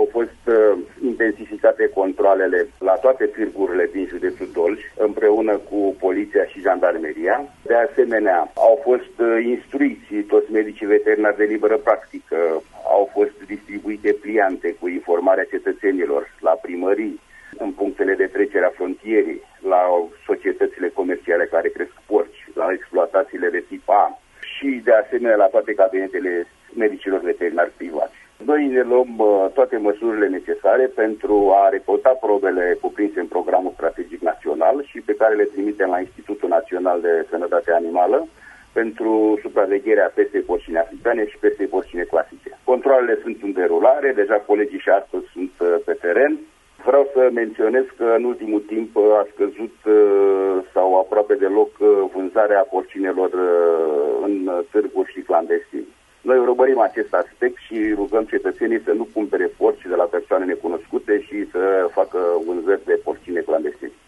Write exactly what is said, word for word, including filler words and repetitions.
au fost uh, intensificate controalele la toate târgurile din județul Dolj, împreună cu poliția și jandarmeria. De asemenea, au fost uh, instruiți toți medicii veterinari de liberă practică, au fost distribuite pliante cu informarea cetățenilor la primării, în punctele de trecere a frontierii, la societățile comerciale care cresc porci, la exploatațiile de tip A și, de asemenea, la toate cabinetele medicilor veterinari privați. Noi ne luăm uh, toate măsurile necesare pentru a recolta probele cuprinse în programul strategic național și pe care le trimitem la Institutul Național de Sănătate Animală pentru supravegherea pestei porcine africane și pestei porcine clasice. Controalele sunt în derulare, deja colegii și astăzi sunt uh, pe teren. Vreau să menționez că în ultimul timp a scăzut sau aproape deloc vânzarea porcinelor în târguri și clandestin. Noi urmărim acest aspect și rugăm cetățenii să nu cumpere porci de la persoane necunoscute și să facă vânzări de porcine clandestine.